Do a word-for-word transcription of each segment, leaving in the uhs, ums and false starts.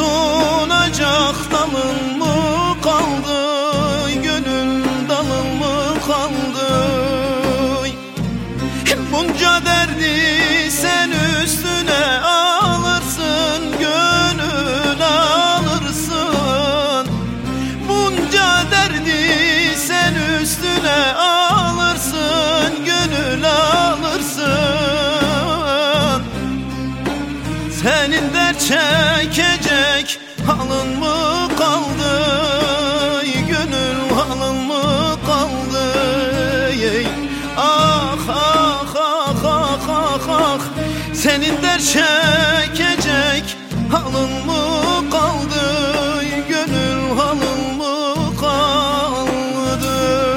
Tutunacak dalın mı kaldı, gönül dalın mı kaldı? Bunca derdi sen üstüne alırsın, gönül alırsın. Bunca derdi sen üstüne alırsın, gönül alırsın. Senin dert çekecek halın mı kaldı, gönül halın mı kaldı? Ah ah ah ah ah ah, senin dert çekecek halın mı kaldı, gönül halın mı kaldı?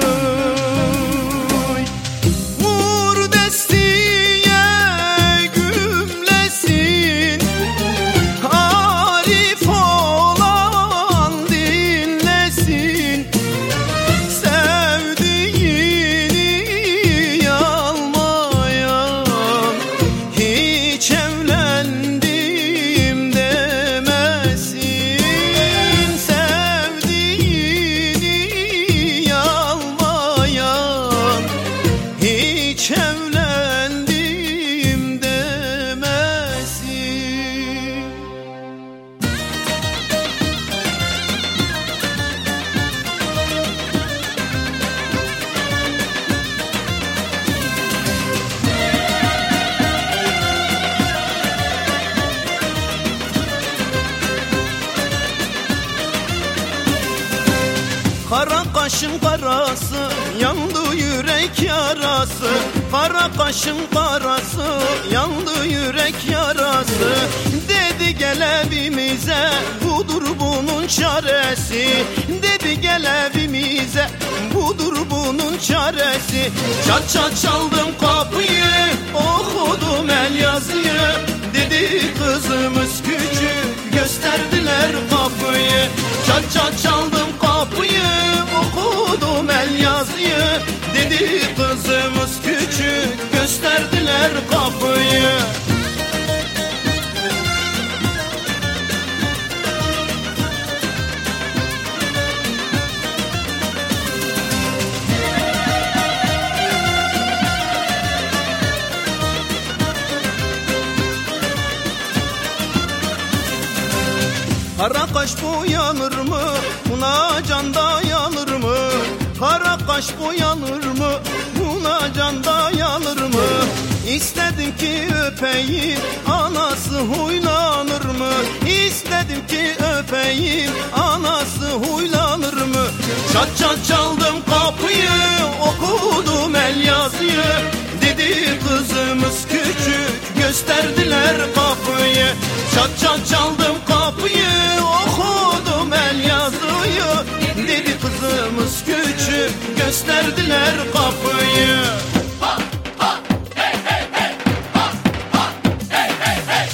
Vur destiye gümlesin, arif olan dinlesin. Sevdiğini almayan hiç evlendim demesin. Sevdiğini almayan hiç evlendim demesin. Kara kaşın karası, yandı yürek yarası. Kara kaşın karası, yandı yürek yarası. Dedi gel evimize, budur bunun çaresi. Dedi gel evimize, budur bunun çaresi. Çat çat çaldım kapıyı, okudum el yazıyı. Dedi kızımız küçük, gösterdiler kapıyı. Çat çat çaldım kapıyı, okudum el yazıyı. Dedi kızımız küçük, gösterdiler kapıyı. Kara kaş boyanır mı, buna can dayanır mı? Kara kaş boyanır mı, buna can dayanır mı? İstedim ki öpeyim, anası huylanır mı? İstedim ki öpeyim, anası huylanır mı? Çat çat çaldım kapıyı, okudum el yazıyı. Dedi kızımız küçük, gösterdiler kapıyı. Çat çat çaldım kapıyı, okudum el yazıyı. Dedi kızımız küçük, gösterdiler kapıyı. Ha, ha, hey, hey, hey. Ha, ha, hey, hey, hey.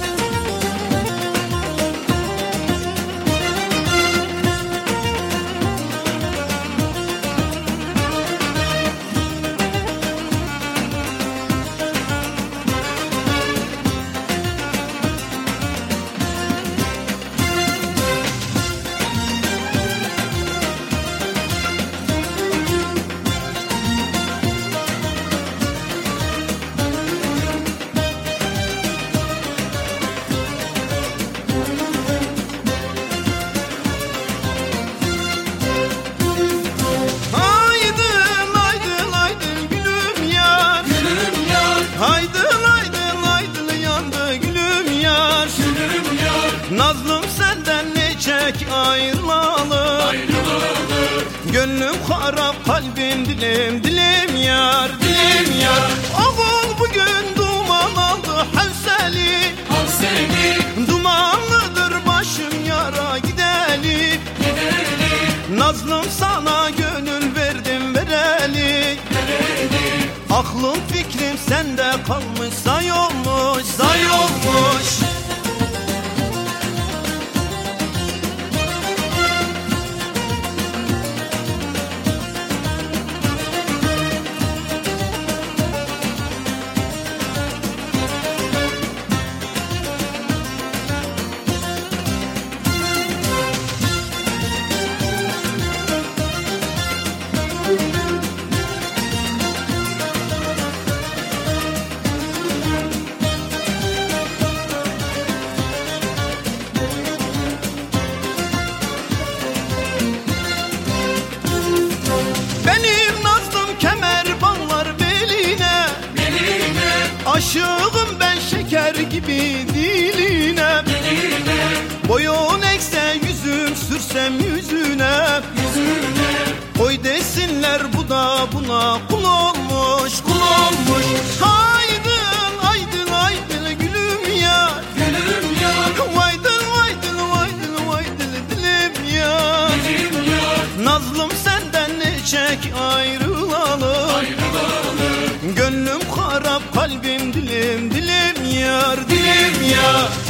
Nazlım senden ne çek ayrılalı, ayrılalı. Gönlüm harap, kalbim dilim, dilim yar, dilim yar. Oğul bugün duman aldı Havseli, Havseli. Dumanlıdır başım yara gideli, gideli. Nazlım sana gönül verdim vereli, vereli. Aklım fikrim sende kalmış, say olmuş, say olmuş. eller bu da buna kul olmuş, kul olmuş. Aydın, aydın, aydın gülüm ya, gülüm ya. Vaydın, vaydın, vaydın, vaydın dilim ya, dilim ya. Nazlım senden ne çek ayrılalı, ayrılalı. Gönlüm harap, kalbim dilim, dilim yar, dilim ya.